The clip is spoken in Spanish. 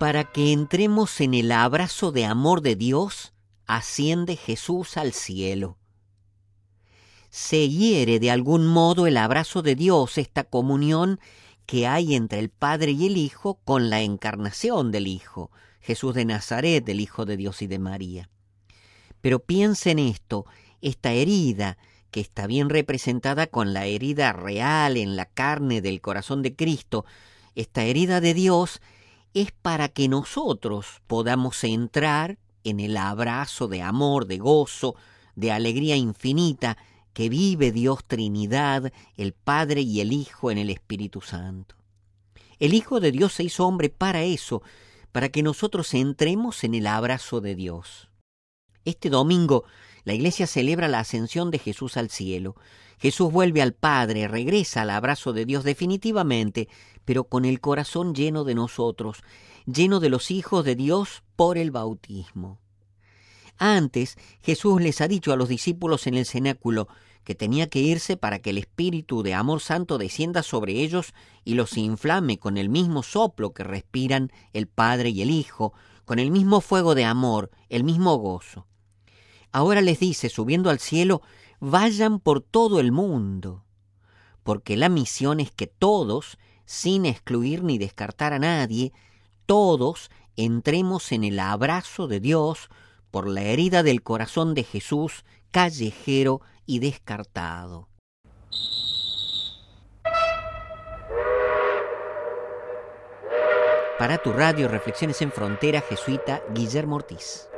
para que entremos en el abrazo de amor de Dios, asciende Jesús al cielo. Se hiere de algún modo el abrazo de Dios, esta comunión que hay entre el Padre y el Hijo con la encarnación del Hijo, Jesús de Nazaret, el Hijo de Dios y de María. Pero piensa en esto, esta herida, que está bien representada con la herida real en la carne del corazón de Cristo, esta herida de Dios es para que nosotros podamos entrar en el abrazo de amor, de gozo, de alegría infinita que vive Dios Trinidad, el Padre y el Hijo en el Espíritu Santo. El Hijo de Dios se hizo hombre para eso, para que nosotros entremos en el abrazo de Dios. Este domingo la Iglesia celebra la ascensión de Jesús al cielo. Jesús vuelve al Padre, regresa al abrazo de Dios definitivamente, pero con el corazón lleno de nosotros, lleno de los hijos de Dios por el bautismo. Antes, Jesús les ha dicho a los discípulos en el cenáculo que tenía que irse para que el Espíritu de amor santo descienda sobre ellos y los inflame con el mismo soplo que respiran el Padre y el Hijo, con el mismo fuego de amor, el mismo gozo. Ahora les dice, subiendo al cielo, vayan por todo el mundo, porque la misión es que todos, sin excluir ni descartar a nadie, todos entremos en el abrazo de Dios por la herida del corazón de Jesús, callejero y descartado. Para tu radio Reflexiones en Frontera, jesuita Guillermo Ortiz.